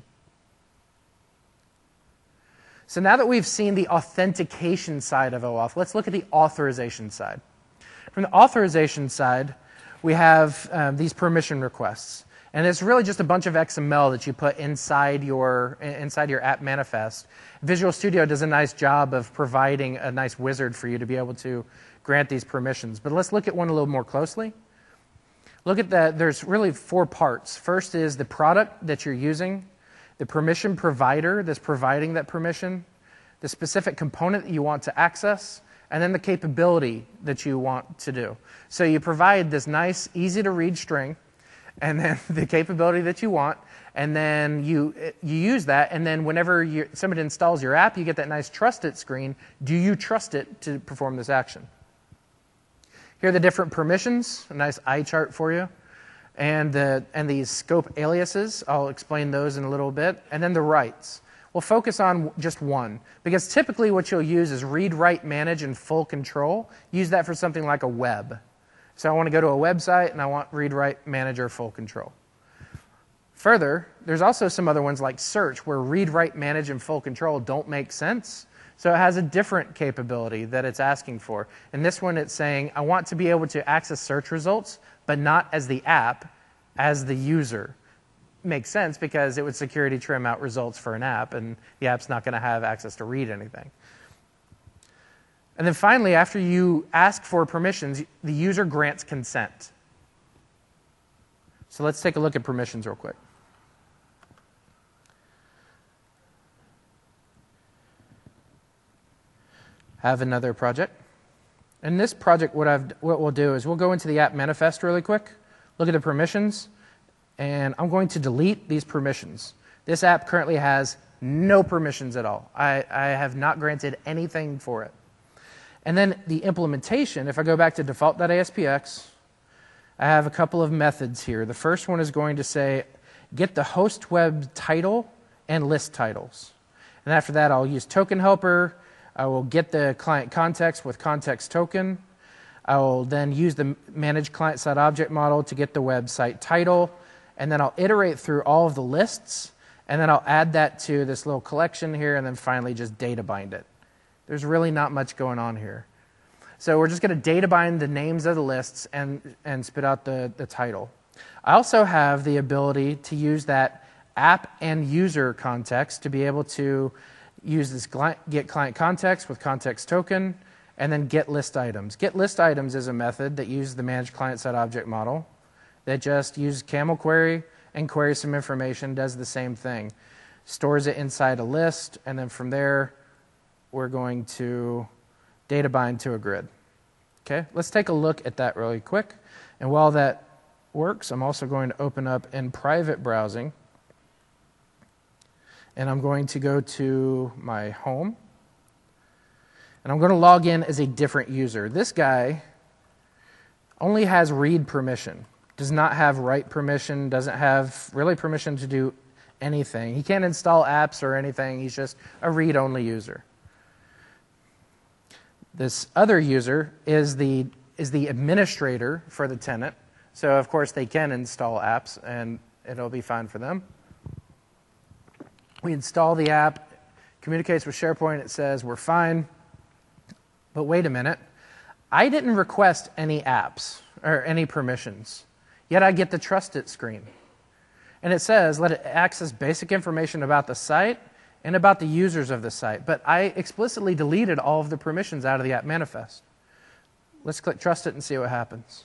So now that we've seen the authentication side of OAuth, let's look at the authorization side. From the authorization side, we have these permission requests. And it's really just a bunch of XML that you put inside your app manifest. Visual Studio does a nice job of providing a nice wizard for you to be able to grant these permissions. But let's look at one a little more closely. Look at that. There's really four parts. First is the product that you're using, the permission provider that's providing that permission, the specific component that you want to access, and then the capability that you want to do. So you provide this nice, easy-to-read string, and then the capability that you want, and then you use that, and then whenever somebody installs your app, you get that nice trust it screen. Do you trust it to perform this action? Here are the different permissions, a nice eye chart for you, and these scope aliases. I'll explain those in a little bit, and then the rights. We'll focus on just one, because typically what you'll use is read, write, manage, and full control. Use that for something like a web. So I want to go to a website, and I want read, write, manager, full control. Further, there's also some other ones like search, where read, write, manage, and full control don't make sense. So it has a different capability that it's asking for. In this one, it's saying, I want to be able to access search results, but not as the app, as the user. Makes sense, because it would security trim out results for an app, and the app's not going to have access to read anything. And then finally, after you ask for permissions, the user grants consent. So let's take a look at permissions real quick. Have another project. In this project, what we'll do is we'll go into the app manifest really quick, look at the permissions, and I'm going to delete these permissions. This app currently has no permissions at all. I have not granted anything for it. And then the implementation, if I go back to default.aspx, I have a couple of methods here. The first one is going to say, get the host web title and list titles. And after that, I'll use Token Helper. I will get the client context with context token. I will then use the manage client-side object model to get the website title. And then I'll iterate through all of the lists. And then I'll add that to this little collection here, and then finally just data bind it. There's really not much going on here. So we're just going to data bind the names of the lists and spit out the title. I also have the ability to use that app and user context to be able to use this get client context with context token, and then get list items. Get list items is a method that uses the manage client-side object model that just uses camel query and queries some information, does the same thing. Stores it inside a list, and then from there, we're going to data bind to a grid. Okay, let's take a look at that really quick. And while that works, I'm also going to open up in private browsing. And I'm going to go to my home. And I'm going to log in as a different user. This guy only has read permission, does not have write permission, doesn't have really permission to do anything. He can't install apps or anything. He's just a read-only user. This other user is the administrator for the tenant. So, of course, they can install apps, and it'll be fine for them. We install the app, communicates with SharePoint. It says, we're fine. But wait a minute. I didn't request any apps or any permissions, yet I get the trust it screen. And it says, let it access basic information about the site and about the users of the site. But I explicitly deleted all of the permissions out of the app manifest. Let's click trust it and see what happens.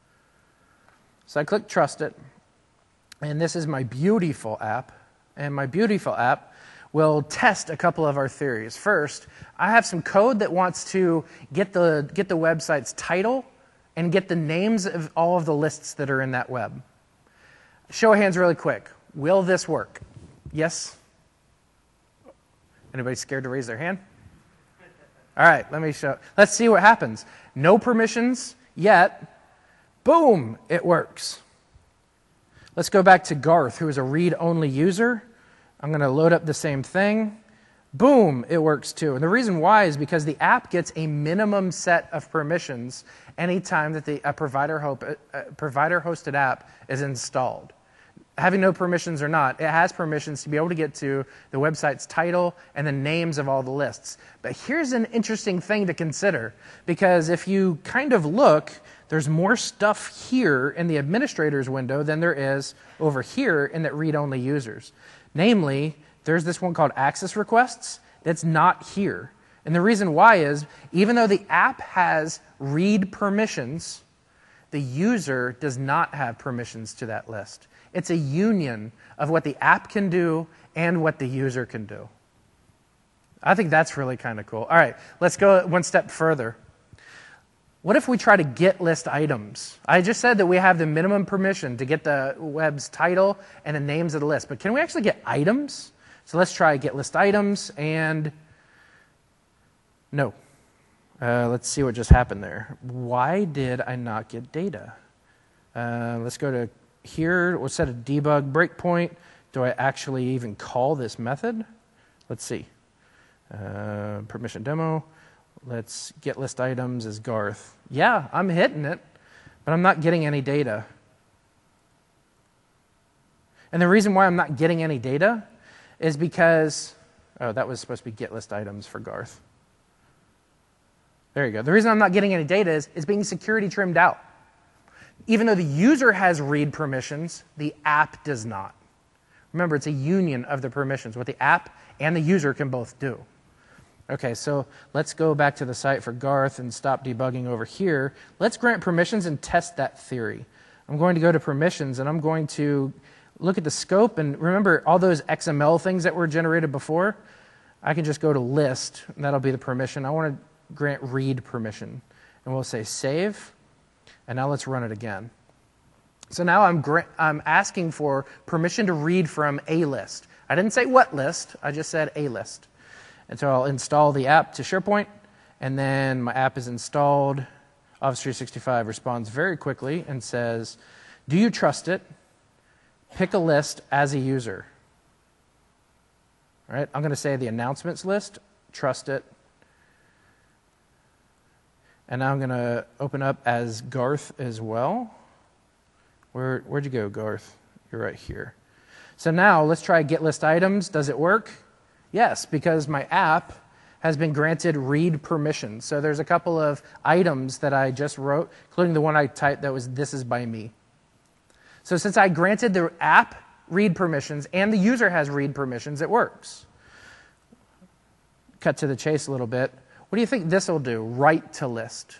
So I click trust it, and this is my beautiful app. And my beautiful app will test a couple of our theories. First, I have some code that wants to get the website's title and get the names of all of the lists that are in that web. Show of hands really quick. Will this work? Yes? Anybody scared to raise their hand? All right, let's see what happens. No permissions yet. Boom, it works. Let's go back to Garth, who is a read-only user. I'm going to load up the same thing. Boom, it works too. And the reason why is because the app gets a minimum set of permissions anytime that a provider-hosted app is installed. Having no permissions or not, it has permissions to be able to get to the website's title and the names of all the lists. But here's an interesting thing to consider, because if you kind of look, there's more stuff here in the administrator's window than there is over here in the read-only users. Namely, there's this one called access requests that's not here. And the reason why is, even though the app has read permissions, the user does not have permissions to that list. It's a union of what the app can do and what the user can do. I think that's really kind of cool. All right, let's go one step further. What if we try to get list items? I just said that we have the minimum permission to get the web's title and the names of the list, but can we actually get items? So let's try get list items, and no. Let's see what just happened there. Why did I not get data? Let's go to here. We'll set a debug breakpoint. Do I actually even call this method? Let's see. Permission demo. Let's get list items as Garth. Yeah, I'm hitting it, but I'm not getting any data. And the reason why I'm not getting any data is because, that was supposed to be get list items for Garth. There you go. The reason I'm not getting any data is it's being security trimmed out. Even though the user has read permissions, the app does not. Remember, it's a union of the permissions, what the app and the user can both do. Okay, so let's go back to the site for Garth and stop debugging over here. Let's grant permissions and test that theory. I'm going to go to permissions, and I'm going to look at the scope. And remember, all those XML things that were generated before, I can just go to list, and that'll be the permission. I want to grant read permission. And we'll say save. And now let's run it again. So now I'm asking for permission to read from a list. I didn't say what list, I just said a list. And so I'll install the app to SharePoint, and then my app is installed. Office 365 responds very quickly and says, do you trust it? Pick a list as a user. All right, I'm going to say the announcements list, trust it. And now I'm going to open up as Garth as well. Where'd you go, Garth? You're right here. So now let's try get list items. Does it work? Yes, because my app has been granted read permission. So there's a couple of items that I just wrote, including the one I typed that was this is by me. So since I granted the app read permissions and the user has read permissions, it works. Cut to the chase a little bit. What do you think this will do? Write to list.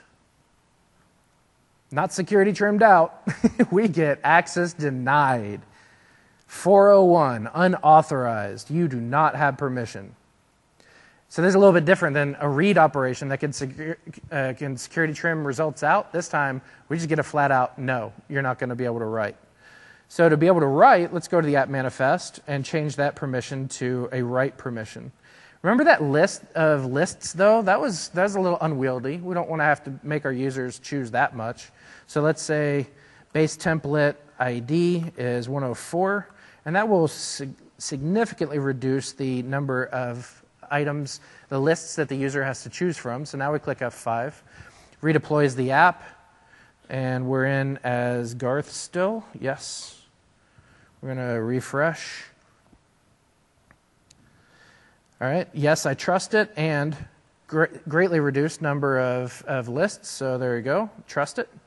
Not security trimmed out. We get access denied. 401, unauthorized. You do not have permission. So this is a little bit different than a read operation that can security trim results out. This time, we just get a flat out, no, you're not going to be able to write. So to be able to write, let's go to the app manifest and change that permission to a write permission. Remember that list of lists, though? That was a little unwieldy. We don't want to have to make our users choose that much. So let's say base template ID is 104, and that will significantly reduce the number of items, the lists that the user has to choose from. So now we click F5, redeploys the app, and we're in as Garth still. Yes. We're going to refresh. All right, yes, I trust it, and greatly reduced number of lists. So there you go. Trust it.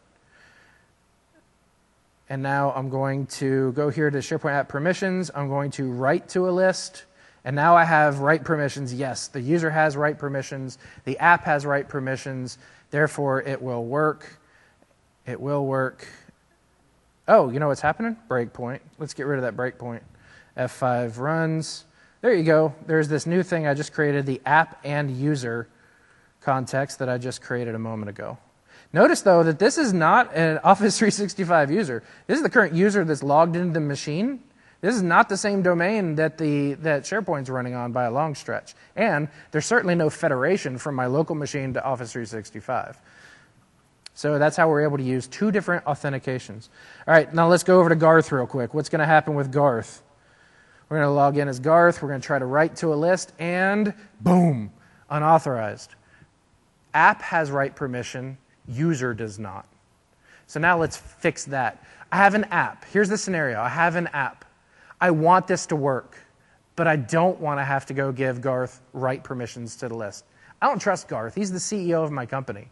And now I'm going to go here to SharePoint App Permissions. I'm going to write to a list. And now I have write permissions. Yes, the user has write permissions. The app has write permissions. Therefore, it will work. It will work. Oh, you know what's happening? Breakpoint. Let's get rid of that breakpoint. F5 runs. There you go. There's this new thing I just created, the app and user context that I just created a moment ago. Notice, though, that this is not an Office 365 user. This is the current user that's logged into the machine. This is not the same domain that SharePoint's running on by a long stretch. And there's certainly no federation from my local machine to Office 365. So that's how we're able to use two different authentications. All right, now let's go over to Garth real quick. What's going to happen with Garth? We're going to log in as Garth. We're going to try to write to a list, and boom, unauthorized. App has write permission. User does not. So now let's fix that. I have an app. Here's the scenario. I have an app. I want this to work, but I don't want to have to go give Garth write permissions to the list. I don't trust Garth. He's the CEO of my company.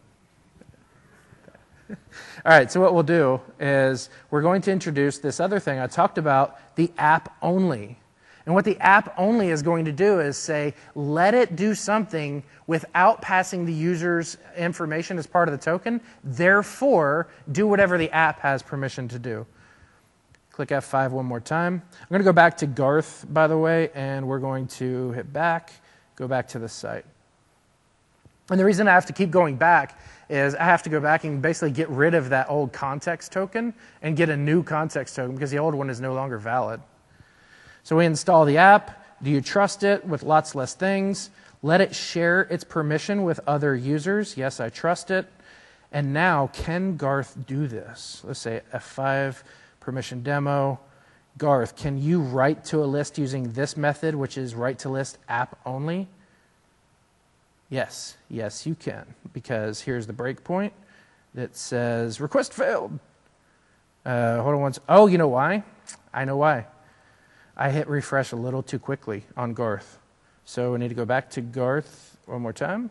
All right, so what we'll do is we're going to introduce this other thing. I talked about the app only. And what the app only is going to do is say, let it do something without passing the user's information as part of the token. Therefore, do whatever the app has permission to do. Click F5 one more time. I'm going to go back to Garth, by the way, and we're going to hit back, go back to the site. And the reason I have to keep going back is I have to go back and basically get rid of that old context token and get a new context token because the old one is no longer valid. So we install the app. Do you trust it with lots less things? Let it share its permission with other users. Yes, I trust it. And now, can Garth do this? Let's say F5 permission demo. Garth, can you write to a list using this method, which is write to list app only? Yes, yes, you can, because here's the breakpoint that says request failed. Hold on one second. Oh, you know why? I know why. I hit refresh a little too quickly on Garth. So we need to go back to Garth one more time.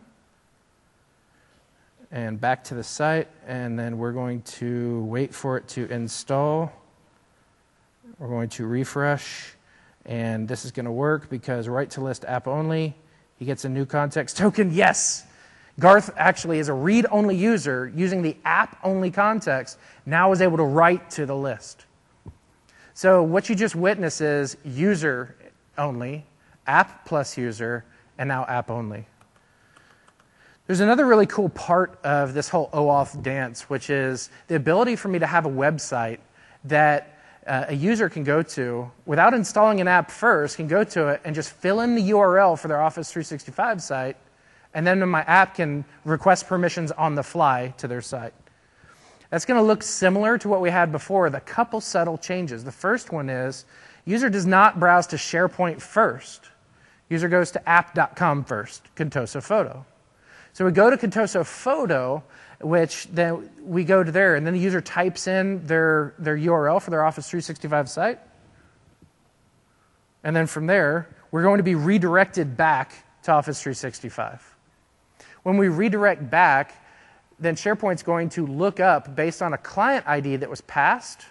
And back to the site. And then we're going to wait for it to install. We're going to refresh. And this is going to work because write to list app only. He gets a new context token. Yes! Garth actually is a read-only user using the app-only context. Now is able to write to the list. So what you just witnessed is user only, app plus user, and now app only. There's another really cool part of this whole OAuth dance, which is the ability for me to have a website that a user can go to without installing an app first, can go to it and just fill in the URL for their Office 365 site, and then my app can request permissions on the fly to their site. That's going to look similar to what we had before, with a couple subtle changes. The first one is user does not browse to SharePoint first. User goes to app.com first, Contoso Photo. So we go to Contoso Photo, which then we go to there, and then the user types in their URL for their Office 365 site. And then from there, we're going to be redirected back to Office 365. When we redirect back, then SharePoint's going to look up based on a client ID that was passed,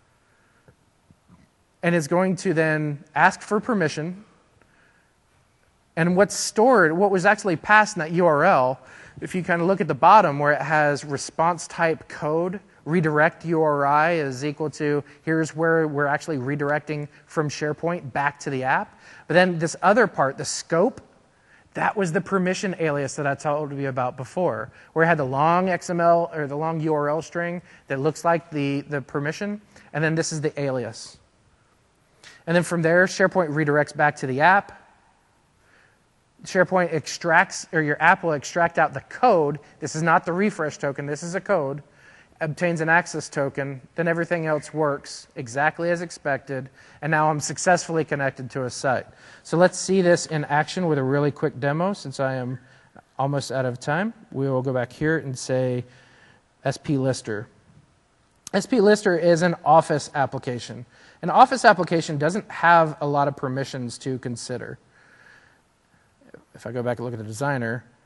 and is going to then ask for permission. And what's stored, what was actually passed in that URL, if you kind of look at the bottom where it has response type code, redirect URI is equal to, here's where we're actually redirecting from SharePoint back to the app. But then this other part, the scope, that was the permission alias that I told you about before, where it had the long XML or the long URL string that looks like the permission, and then this is the alias. And then from there, SharePoint redirects back to the app. SharePoint extracts, or your app will extract out the code. This is not the refresh token, this is a code. Obtains an access token, then everything else works exactly as expected, and now I'm successfully connected to a site. So let's see this in action with a really quick demo since I am almost out of time. We will go back here and say SP Lister. SP Lister is an Office application. An Office application doesn't have a lot of permissions to consider. If I go back and look at the designer,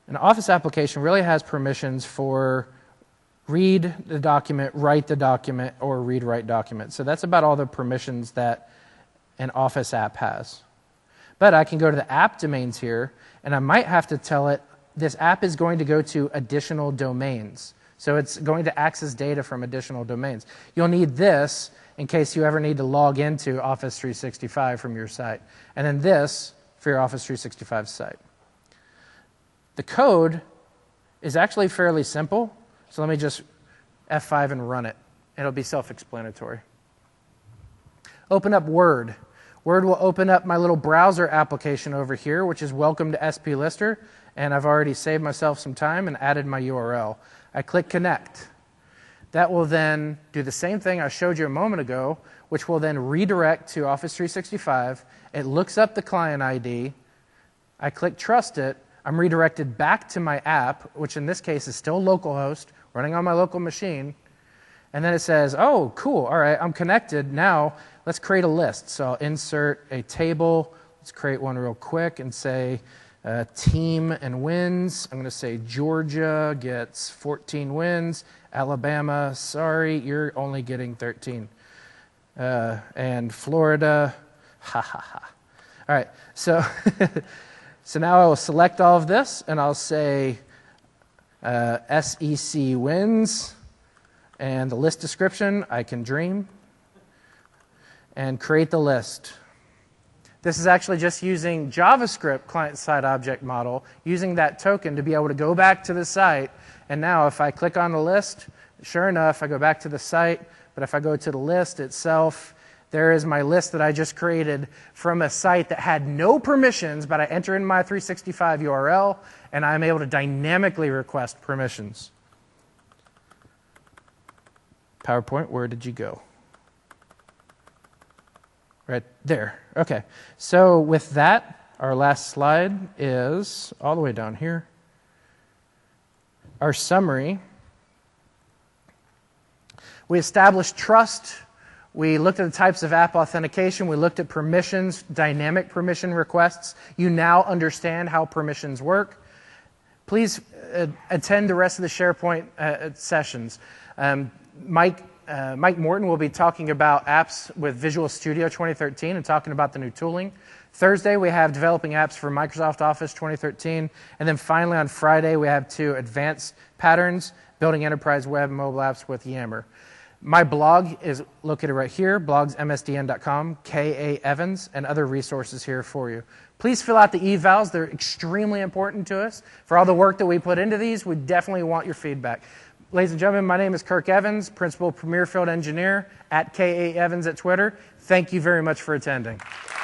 An Office application really has permissions for read the document, write the document, or read-write document. So that's about all the permissions that an Office app has. But I can go to the app domains here, and I might have to tell it this app is going to go to additional domains. So it's going to access data from additional domains. You'll need this in case you ever need to log into Office 365 from your site. And then this for your Office 365 site. The code is actually fairly simple. So let me just F5 and run it. It'll be self-explanatory. Open up Word. Word will open up my little browser application over here, which is Welcome to SP Lister. And I've already saved myself some time and added my URL. I click Connect. That will then do the same thing I showed you a moment ago, which will then redirect to Office 365. It looks up the client ID. I click Trust It. I'm redirected back to my app, which in this case is still localhost, running on my local machine. And then it says, oh, cool, all right, I'm connected. Now let's create a list. So I'll insert a table. Let's create one real quick and say team and wins. I'm going to say Georgia gets 14 wins. Alabama, sorry, you're only getting 13. And Florida, ha ha ha. All right, so, so now I will select all of this, and I'll say SEC wins, and the list description, I can dream, and create the list. This is actually just using JavaScript client-side object model, using that token to be able to go back to the site. And now if I click on the list, sure enough, I go back to the site. But if I go to the list itself, there is my list that I just created from a site that had no permissions, but I enter in my 365 URL, and I'm able to dynamically request permissions. PowerPoint, where did you go? Right there. Okay. So with that, our last slide is all the way down here. Our summary. We established trust. We looked at the types of app authentication. We looked at permissions, dynamic permission requests. You now understand how permissions work. Please attend the rest of the SharePoint sessions. Mike Morton will be talking about apps with Visual Studio 2013 and talking about the new tooling. Thursday, we have developing apps for Microsoft Office 2013. And then finally, on Friday, we have 2 advanced patterns, building enterprise web and mobile apps with Yammer. My blog is located right here, blogsmsdn.com, K.A. Evans, and other resources here for you. Please fill out the evals. They're extremely important to us. For all the work that we put into these, we definitely want your feedback. Ladies and gentlemen, my name is Kirk Evans, Principal Premier Field Engineer at K.A. Evans at Twitter. Thank you very much for attending.